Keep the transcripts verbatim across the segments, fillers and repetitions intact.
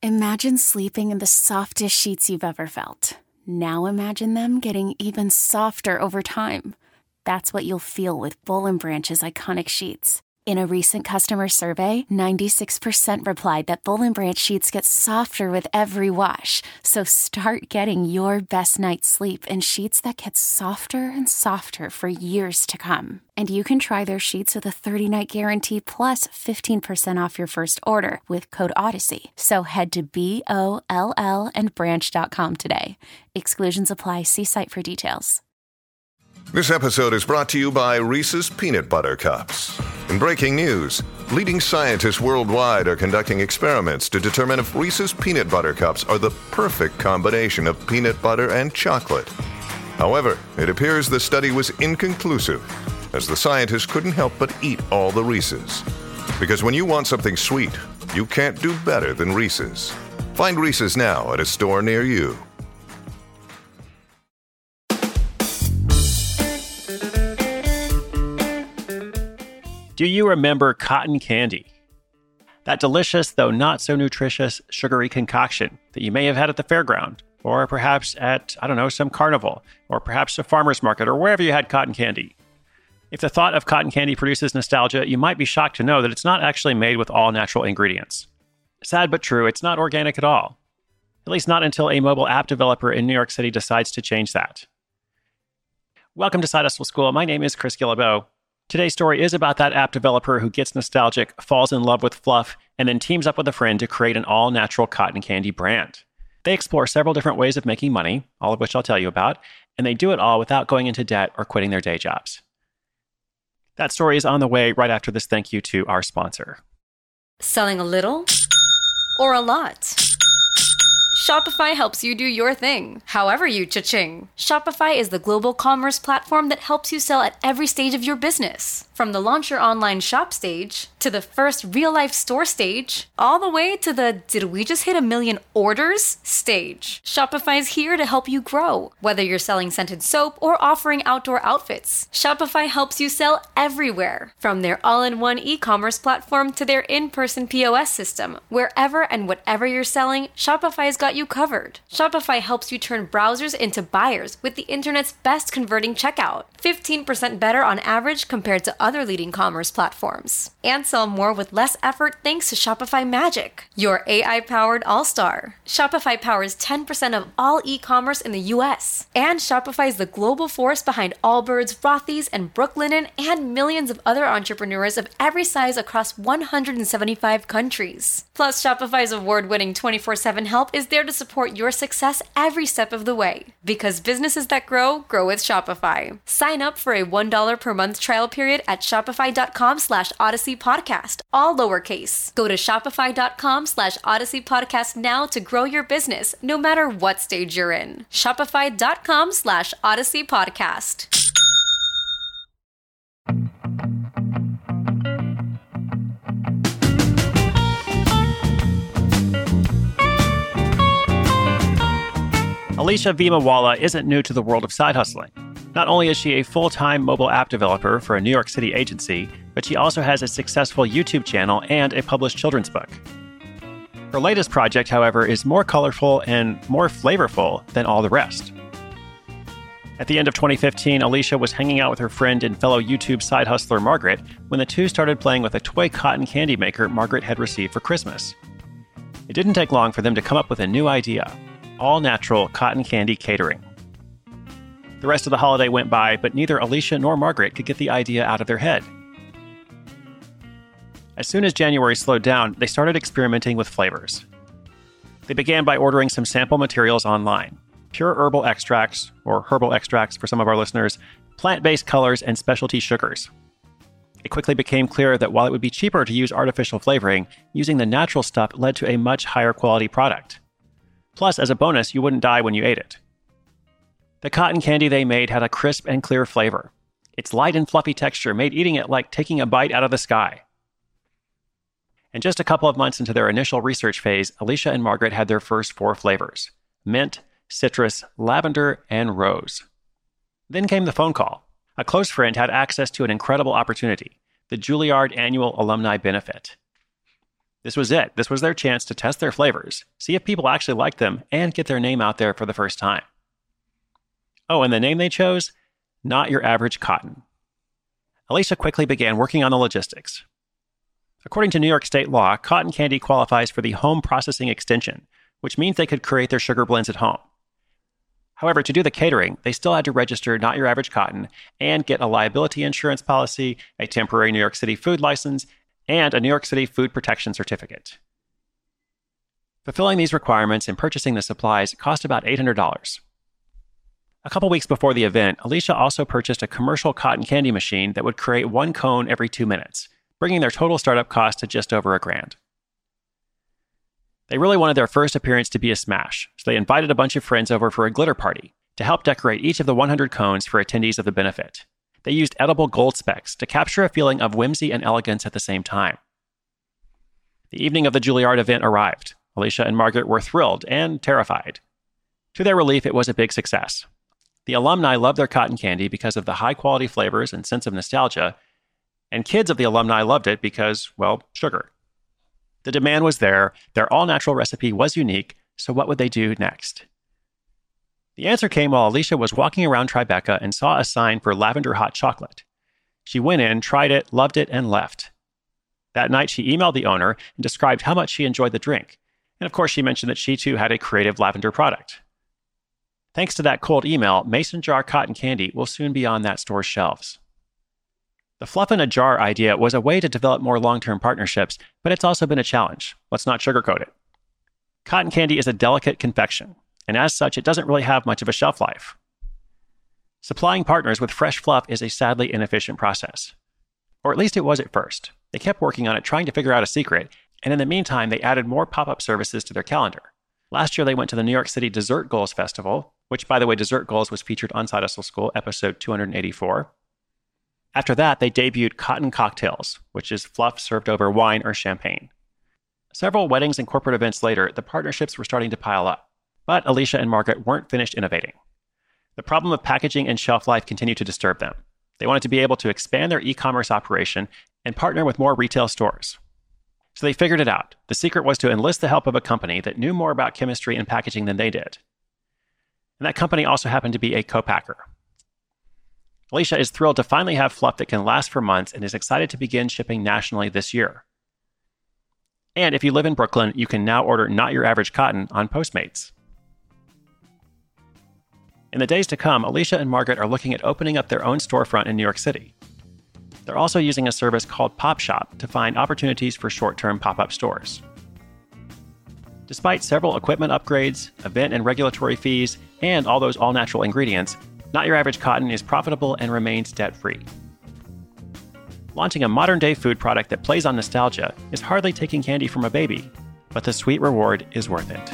Imagine sleeping in the softest sheets you've ever felt. Now imagine them getting even softer over time. That's what you'll feel with Boll and Branch's iconic sheets. In a recent customer survey, ninety-six percent replied that Boll and Branch sheets get softer with every wash. So start getting your best night's sleep in sheets that get softer and softer for years to come. And you can try their sheets with a thirty-night guarantee plus fifteen percent off your first order with code Odyssey. So head to B O L L and branch dot com today. Exclusions apply. See site for details. This episode is brought to you by Reese's Peanut Butter Cups. In breaking news, leading scientists worldwide are conducting experiments to determine if Reese's Peanut Butter Cups are the perfect combination of peanut butter and chocolate. However, it appears the study was inconclusive, as the scientists couldn't help but eat all the Reese's. Because when you want something sweet, you can't do better than Reese's. Find Reese's now at a store near you. Do you remember cotton candy? That delicious, though not so nutritious, sugary concoction that you may have had at the fairground, or perhaps at, I don't know, some carnival, or perhaps a farmer's market, or wherever you had cotton candy. If the thought of cotton candy produces nostalgia, you might be shocked to know that it's not actually made with all natural ingredients. Sad but true, it's not organic at all. At least not until a mobile app developer in New York City decides to change that. Welcome to Side Hustle School. My name is Chris Guillebeau. Today's story is about that app developer who gets nostalgic, falls in love with fluff, and then teams up with a friend to create an all-natural cotton candy brand. They explore several different ways of making money, all of which I'll tell you about, and they do it all without going into debt or quitting their day jobs. That story is on the way right after this thank you to our sponsor. Selling a little or a lot? Shopify helps you do your thing, however you cha-ching. Shopify is the global commerce platform that helps you sell at every stage of your business. From the launch your online shop stage, to the first real-life store stage, all the way to the did we just hit a million orders stage. Shopify's here to help you grow. Whether you're selling scented soap or offering outdoor outfits, Shopify helps you sell everywhere. From their all-in-one e-commerce platform to their in-person P O S system, wherever and whatever you're selling, Shopify's got you covered. Shopify helps you turn browsers into buyers with the internet's best converting checkout. fifteen percent better on average compared to other leading commerce platforms. And sell more with less effort thanks to Shopify Magic, your A I-powered all-star. Shopify powers ten percent of all e-commerce in the U S. And Shopify is the global force behind Allbirds, Rothy's, and Brooklinen, and millions of other entrepreneurs of every size across one hundred seventy-five countries. Plus, Shopify's award-winning twenty-four seven help is there to support your success every step of the way. Because businesses that grow, grow with Shopify. Sign up for a one dollar per month trial period at shopify.com slash Odyssey Podcast, all lowercase. Go to shopify.com slash Odyssey Podcast now to grow your business, no matter what stage you're in. Shopify.com slash Odyssey Podcast. Alicia Vimawala isn't new to the world of side hustling. Not only is she a full-time mobile app developer for a New York City agency, but she also has a successful YouTube channel and a published children's book. Her latest project, however, is more colorful and more flavorful than all the rest. At the end of twenty fifteen, Alicia was hanging out with her friend and fellow YouTube side hustler Margaret when the two started playing with a toy cotton candy maker Margaret had received for Christmas. It didn't take long for them to come up with a new idea: all-natural cotton candy catering. The rest of the holiday went by, but neither Alicia nor Margaret could get the idea out of their head. As soon as January slowed down, they started experimenting with flavors. They began by ordering some sample materials online: pure herbal extracts, or herbal extracts for some of our listeners, plant-based colors, and specialty sugars. It quickly became clear that while it would be cheaper to use artificial flavoring, using the natural stuff led to a much higher quality product. Plus, as a bonus, you wouldn't die when you ate it. The cotton candy they made had a crisp and clear flavor. Its light and fluffy texture made eating it like taking a bite out of the sky. And just a couple of months into their initial research phase, Alicia and Margaret had their first four flavors: mint, citrus, lavender, and rose. Then came the phone call. A close friend had access to an incredible opportunity: the Juilliard Annual Alumni Benefit. This was it. This was their chance to test their flavors, see if people actually liked them, and get their name out there for the first time. Oh, and the name they chose? Not Your Average Cotton. Alicia quickly began working on the logistics. According to New York state law, cotton candy qualifies for the home processing extension, which means they could create their sugar blends at home. However, to do the catering, they still had to register Not Your Average Cotton and get a liability insurance policy, a temporary New York City food license, and a New York City food protection certificate. Fulfilling these requirements and purchasing the supplies cost about eight hundred dollars. A couple weeks before the event, Alicia also purchased a commercial cotton candy machine that would create one cone every two minutes, bringing their total startup cost to just over a grand. They really wanted their first appearance to be a smash, so they invited a bunch of friends over for a glitter party to help decorate each of the one hundred cones for attendees of the benefit. They used edible gold specks to capture a feeling of whimsy and elegance at the same time. The evening of the Juilliard event arrived. Alicia and Margaret were thrilled and terrified. To their relief, it was a big success. The alumni loved their cotton candy because of the high-quality flavors and sense of nostalgia, and kids of the alumni loved it because, well, sugar. The demand was there, their all-natural recipe was unique, so what would they do next? The answer came while Alicia was walking around Tribeca and saw a sign for lavender hot chocolate. She went in, tried it, loved it, and left. That night, she emailed the owner and described how much she enjoyed the drink. And of course, she mentioned that she too had a creative lavender product. Thanks to that cold email, Mason Jar Cotton Candy will soon be on that store's shelves. The fluff in a jar idea was a way to develop more long-term partnerships, but it's also been a challenge. Let's not sugarcoat it. Cotton candy is a delicate confection, and as such, it doesn't really have much of a shelf life. Supplying partners with fresh fluff is a sadly inefficient process. Or at least it was at first. They kept working on it, trying to figure out a secret, and in the meantime, they added more pop-up services to their calendar. Last year, they went to the New York City Dessert Goals Festival, which, by the way, Dessert Goals was featured on Side Hustle School, episode two hundred eighty-four. After that, they debuted Cotton Cocktails, which is fluff served over wine or champagne. Several weddings and corporate events later, the partnerships were starting to pile up. But Alicia and Margaret weren't finished innovating. The problem of packaging and shelf life continued to disturb them. They wanted to be able to expand their e-commerce operation and partner with more retail stores. So they figured it out. The secret was to enlist the help of a company that knew more about chemistry and packaging than they did. And that company also happened to be a co-packer. Alicia is thrilled to finally have fluff that can last for months and is excited to begin shipping nationally this year. And if you live in Brooklyn, you can now order Not Your Average Cotton on Postmates. In the days to come, Alicia and Margaret are looking at opening up their own storefront in New York City. They're also using a service called Pop Shop to find opportunities for short-term pop-up stores. Despite several equipment upgrades, event and regulatory fees, and all those all-natural ingredients, Not Your Average Cotton is profitable and remains debt-free. Launching a modern-day food product that plays on nostalgia is hardly taking candy from a baby, but the sweet reward is worth it.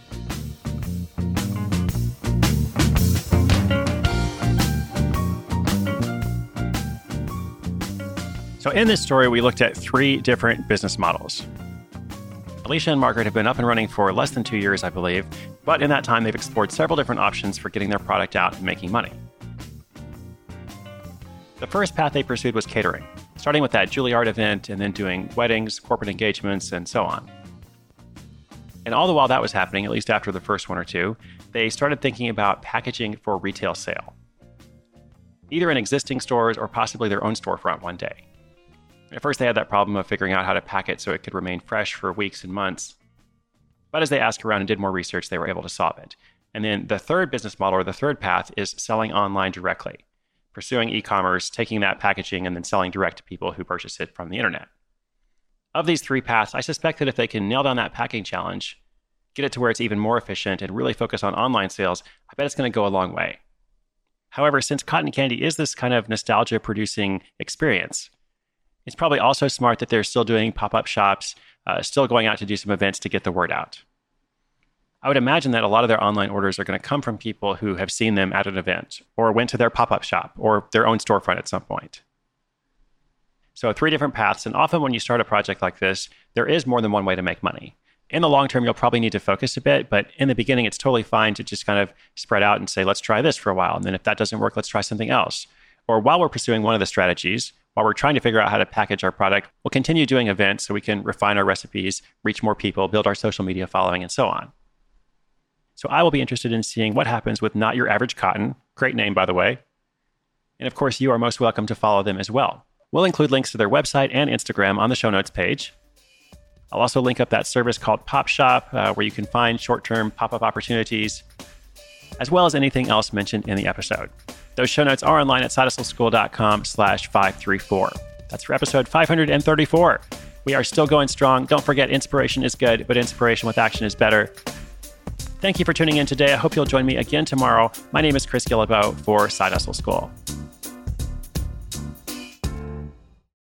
So in this story, we looked at three different business models. Alicia and Margaret have been up and running for less than two years, I believe, but in that time, they've explored several different options for getting their product out and making money. The first path they pursued was catering, starting with that Juilliard event and then doing weddings, corporate engagements, and so on. And all the while that was happening, at least after the first one or two, they started thinking about packaging for retail sale, either in existing stores or possibly their own storefront one day. At first, they had that problem of figuring out how to pack it so it could remain fresh for weeks and months. But as they asked around and did more research, they were able to solve it. And then the third business model, or the third path, is selling online directly, pursuing e-commerce, taking that packaging, and then selling direct to people who purchase it from the internet. Of these three paths, I suspect that if they can nail down that packing challenge, get it to where it's even more efficient, and really focus on online sales, I bet it's going to go a long way. However, since cotton candy is this kind of nostalgia-producing experience, it's probably also smart that they're still doing pop-up shops, uh, still going out to do some events to get the word out. I would imagine that a lot of their online orders are going to come from people who have seen them at an event, or went to their pop-up shop, or their own storefront at some point. So three different paths, and often when you start a project like this, there is more than one way to make money. In the long term, you'll probably need to focus a bit, but in the beginning, it's totally fine to just kind of spread out and say, let's try this for a while. And then if that doesn't work, let's try something else. Or while we're pursuing one of the strategies, while we're trying to figure out how to package our product, we'll continue doing events so we can refine our recipes, reach more people, build our social media following, and so on. So I will be interested in seeing what happens with Not Your Average Cotton. Great name, by the way. And of course, you are most welcome to follow them as well. We'll include links to their website and Instagram on the show notes page. I'll also link up that service called Pop Shop, uh, where you can find short-term pop-up opportunities, as well as anything else mentioned in the episode. Those show notes are online at sidehustleschool.com slash 534. That's for episode five hundred thirty-four. We are still going strong. Don't forget, inspiration is good, but inspiration with action is better. Thank you for tuning in today. I hope you'll join me again tomorrow. My nabo is Chris Guillebeau for Side Hustle School.